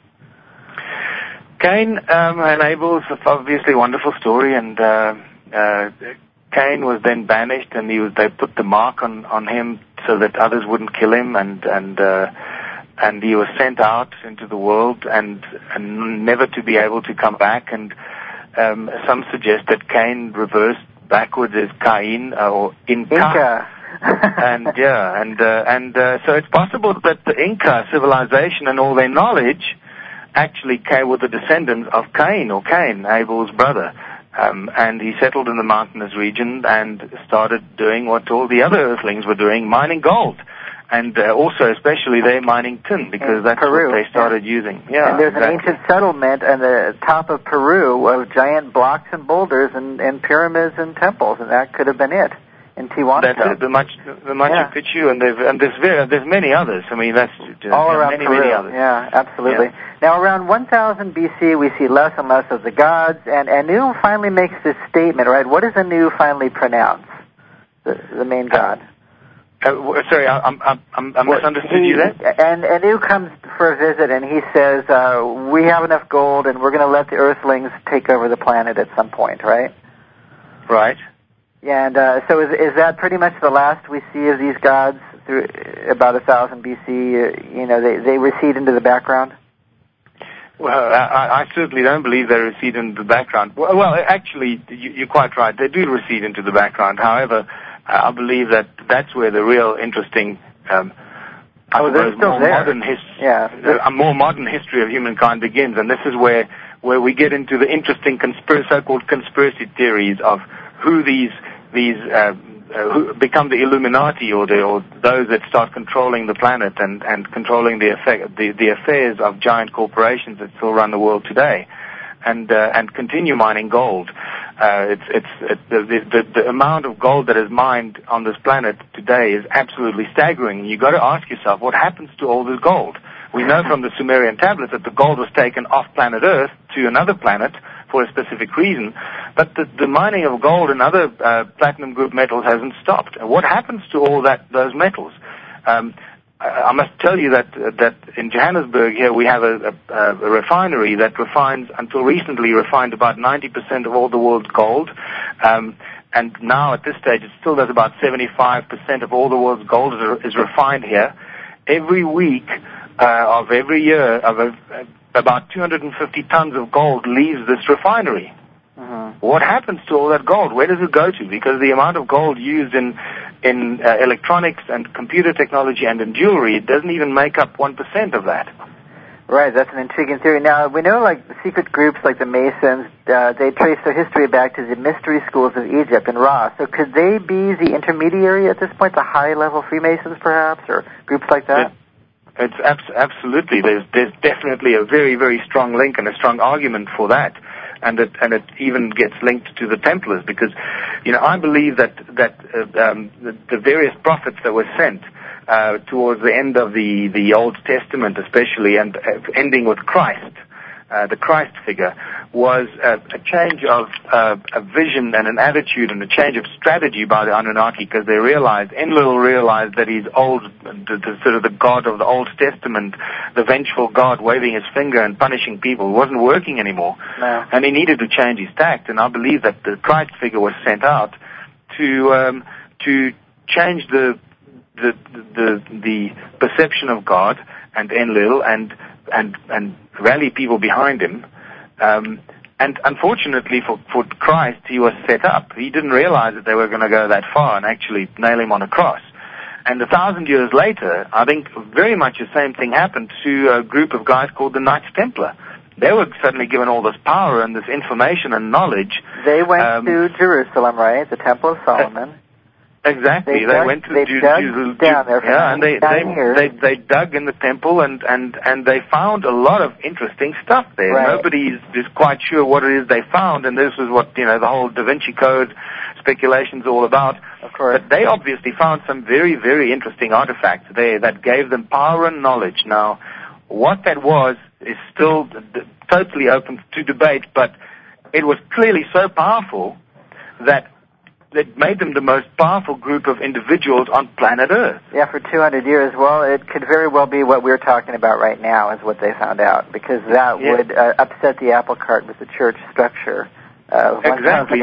Cain um, and Abel is obviously a wonderful story, and uh, uh, Cain was then banished, and he was, they put the mark on, on him so that others wouldn't kill him, and and uh, and he was sent out into the world, and, and never to be able to come back. And um, some suggest that Cain reversed backwards as Cain uh, or Inca. Inca. and yeah, and uh, and uh, so it's possible that the Inca civilization and all their knowledge actually came with the descendants of Cain, or Cain, Abel's brother. Um, and he settled in the mountainous region and started doing what all the other earthlings were doing, mining gold. And uh, also, especially, they're mining tin, because in that's Peru, what they started yeah. using. Yeah, and there's exactly. an ancient settlement on the top of Peru of giant blocks and boulders and, and pyramids and temples, and that could have been it. In Tijuana. That's it, the Machu, the Machu yeah. Picchu, and, and there's very, there's many others. I mean, that's uh, all around many, Peru. many others. Yeah, absolutely. Yeah. Now, around one thousand B C, we see less and less of the gods, and Anu finally makes this statement, right? What does Anu finally pronounce? The, the main god. Uh, uh, sorry, I, I'm, I'm, I misunderstood he, you there. And Anu comes for a visit, and he says, uh, "We have enough gold, and we're going to let the Earthlings take over the planet at some point," right? Right. Yeah, and uh, so is is that pretty much the last we see of these gods through about one thousand B C? Uh, you know, they they recede into the background? Well, I, I certainly don't believe they recede into the background. Well, well actually, you, you're quite right. They do recede into the background. However, I believe that that's where the real interesting, um, I oh, suppose, more there. modern his, yeah, a more modern history of humankind begins, and this is where where we get into the interesting conspir- so-called conspiracy theories of who these these uh, uh, who become the Illuminati, or, the, or those that start controlling the planet and, and controlling the, effect, the the affairs of giant corporations that still run the world today, and uh, and continue mining gold. Uh, it's it's it, the, the the amount of gold that is mined on this planet today is absolutely staggering. You've got to ask yourself, what happens to all this gold? We know from the Sumerian tablets that the gold was taken off planet Earth to another planet for a specific reason, but the, the mining of gold and other uh, platinum group metals hasn't stopped. And what happens to all that those metals? Um, I, I must tell you that uh, that in Johannesburg here we have a, a, a refinery that refines, until recently, refined about ninety percent of all the world's gold. Um, and now at this stage it still does about seventy-five percent of all the world's gold is, is refined here. Every week uh, of every year, of a, about two hundred fifty tons of gold leaves this refinery. Mm-hmm. What happens to all that gold? Where does it go to? Because the amount of gold used in in uh, electronics and computer technology and in jewelry, it doesn't even make up one percent of that. Right, that's an intriguing theory. Now, we know, like, secret groups like the Masons, uh, they trace their history back to the mystery schools of Egypt and Ra. So could they be the intermediary at this point, the high-level Freemasons, perhaps, or groups like that? It, it's abs- absolutely. There's, there's definitely a very, very strong link and a strong argument for that. And it, and it even gets linked to the Templars because, you know, I believe that, that uh, um, the, the various prophets that were sent Uh, towards the end of the, the Old Testament especially, and uh, ending with Christ, uh, the Christ figure, was a, a change of uh, a vision and an attitude and a change of strategy by the Anunnaki because they realized, Enlil realized that his old, the, the, sort of the God of the Old Testament, the vengeful God waving his finger and punishing people, wasn't working anymore. No. And he needed to change his tact, and I believe that the Christ figure was sent out to um, to change the The, the the perception of God and Enlil and and and rally people behind him, um, and unfortunately for for Christ, he was set up. He didn't realize that they were going to go that far and actually nail him on a cross. And a thousand years later, I think very much the same thing happened to a group of guys called the Knights Templar. They were suddenly given all this power and this information and knowledge. They went um, to Jerusalem, right? The Temple of Solomon. Uh, Exactly. They, they dug, went to they Ju- dug Ju- down there for yeah, and they they, years. they they dug in the temple and and and they found a lot of interesting stuff there. Right. Nobody's just quite sure what it is they found, and this is what you know the whole Da Vinci Code speculation's all about. Of course. But they obviously found some very very interesting artifacts there that gave them power and knowledge. Now, what that was is still d- d- totally open to debate, but it was clearly so powerful that that made them the most powerful group of individuals on planet Earth. Yeah, for two hundred years. Well, it could very well be what we're talking about right now is what they found out, because that yeah. would uh, upset the apple cart with the church structure. Uh, exactly.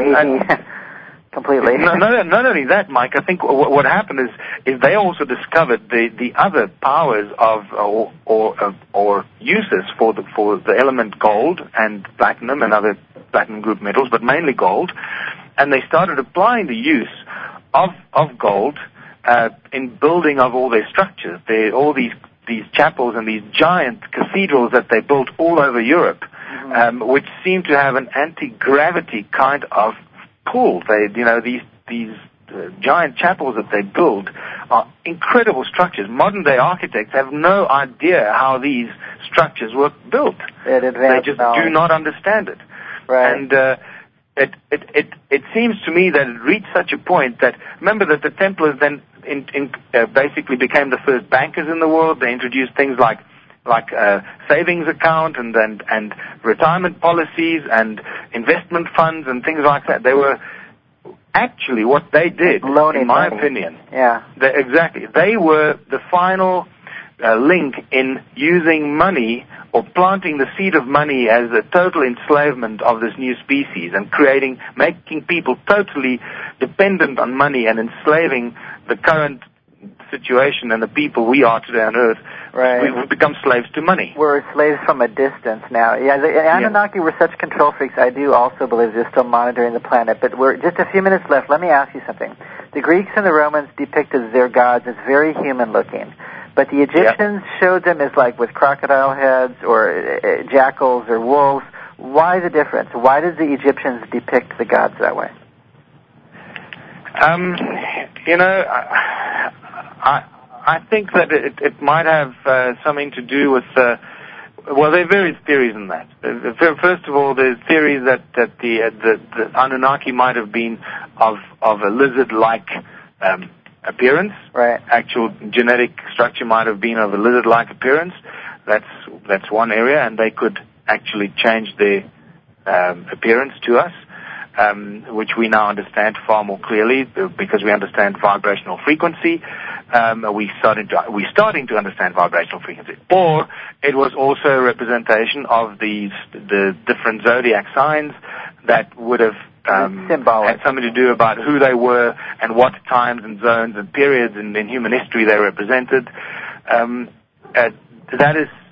Completely. No, no, not only that, Mike, I think what, what happened is, is they also discovered the, the other powers of or or, or uses for the for the element gold and platinum and other platinum group metals, but mainly gold. And they started applying the use of of gold uh, in building of all their structures. They, all these these chapels and these giant cathedrals that they built all over Europe, mm-hmm. um, which seem to have an anti-gravity kind of pull. They, you know, these these uh, giant chapels that they build are incredible structures. Modern day architects have no idea how these structures were built. They just knowledge. do not understand it. Right. And uh, It, it it it seems to me that it reached such a point that, remember that the Templars then in, in, uh, basically became the first bankers in the world. They introduced things like like uh, savings account and, and and retirement policies and investment funds and things like that. They were actually what they did, Loaning in my money. opinion. Yeah, they, exactly. They were the final uh, link in using money, or planting the seed of money as a total enslavement of this new species and creating, making people totally dependent on money and enslaving the current situation and the people we are today on Earth. Right. We've become slaves to money. We're slaves from a distance now. Yeah, the Anunnaki yeah. were such control freaks. I do also believe they're still monitoring the planet. But we're just a few minutes left. Let me ask you something. The Greeks and the Romans depicted their gods as very human-looking. But the Egyptians yep. showed them as like with crocodile heads or uh, jackals or wolves. Why the difference? Why did the Egyptians depict the gods that way? Um, you know, I I, I think that it, it might have uh, something to do with. Uh, well, there are various theories in that. First of all, there's theories that that the uh, the, the Anunnaki might have been of of a lizard-like Um, appearance. Right. Actual genetic structure might have been of a lizard-like appearance. That's that's one area, and they could actually change their um, appearance to us, um, which we now understand far more clearly because we understand vibrational frequency. Um, we starting to we starting to understand vibrational frequency. Or it was also a representation of these the different zodiac signs that would have Um, had something to do about who they were and what times and zones and periods in, in human history they represented. Um, uh, that is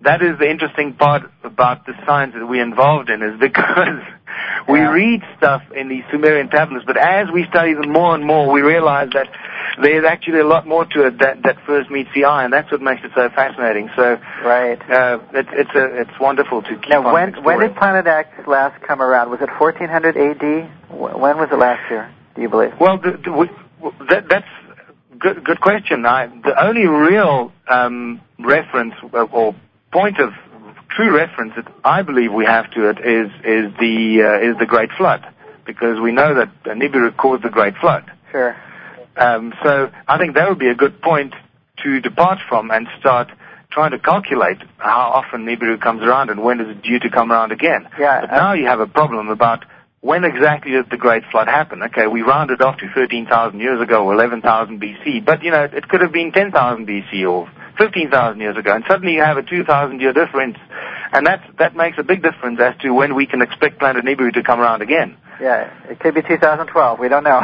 that is the interesting part about the science that we're involved in, is because we yeah. read stuff in these Sumerian tablets, but as we study them more and more, we realize that there's actually a lot more to it that, that first meets the eye, and that's what makes it so fascinating. So, right, uh, it's it's a, it's wonderful to keep now, on when exploring. when did Planet X last come around? Was it fourteen hundred A D? When was it last year? Do you believe? Well, the, the, we, that, that's good. Good question. I, the only real um, reference or point of true reference that I believe we have to it is is the uh, is the Great Flood, because we know that Nibiru caused the Great Flood. Sure. Um, so I think that would be a good point to depart from and start trying to calculate how often Nibiru comes around and when is it due to come around again. Yeah, but now you have a problem about when exactly did the Great Flood happen. Okay, we rounded off to thirteen thousand years ago or eleven thousand B C, but, you know, it could have been ten thousand B C or fifteen thousand years ago, and suddenly you have a two thousand year difference, and that's, that makes a big difference as to when we can expect planet Nibiru to come around again. Yeah, it could be two thousand twelve. We don't know.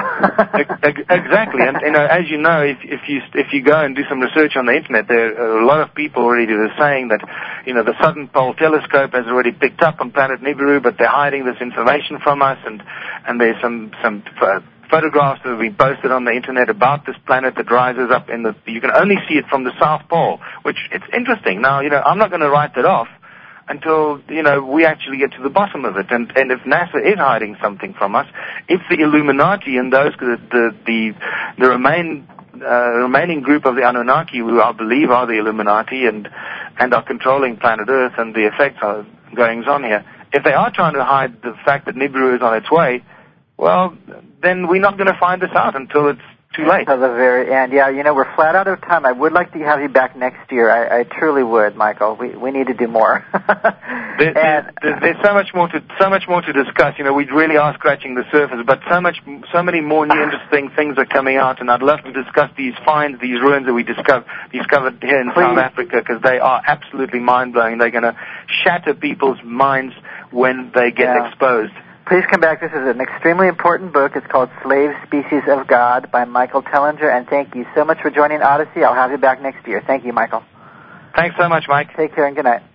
Exactly, and you know, as you know, if, if you if you go and do some research on the internet, there are a lot of people already that are saying that, you know, the Southern Pole Telescope has already picked up on planet Nibiru, but they're hiding this information from us, and and there's some some uh, photographs that have been posted on the internet about this planet that rises up in the. You can only see it from the South Pole, which it's interesting. Now, you know, I'm not going to write that off until, you know, we actually get to the bottom of it. And, and if NASA is hiding something from us, if the Illuminati and those, the, the, the, the remain, uh, remaining group of the Anunnaki, who I believe are the Illuminati and, and are controlling planet Earth and the effects of goings on here, if they are trying to hide the fact that Nibiru is on its way, well, then we're not going to find this out until it's too late. Until the very end. Yeah, you know, we're flat out of time. I would like to have you back next year. I, I truly would, Michael. We we need to do more. there, there, there's, there's so much more to so much more to discuss. You know, we really are scratching the surface, but so much, so many more new interesting things are coming out, and I'd love to discuss these finds, these ruins that we discovered discovered here in Please. South Africa, because they are absolutely mind blowing. They're going to shatter people's minds when they get yeah. exposed. Please come back. This is an extremely important book. It's called Slave Species of God by Michael Tellinger, and thank you so much for joining Odyssey. I'll have you back next year. Thank you, Michael. Thanks so much, Mike. Take care and good night.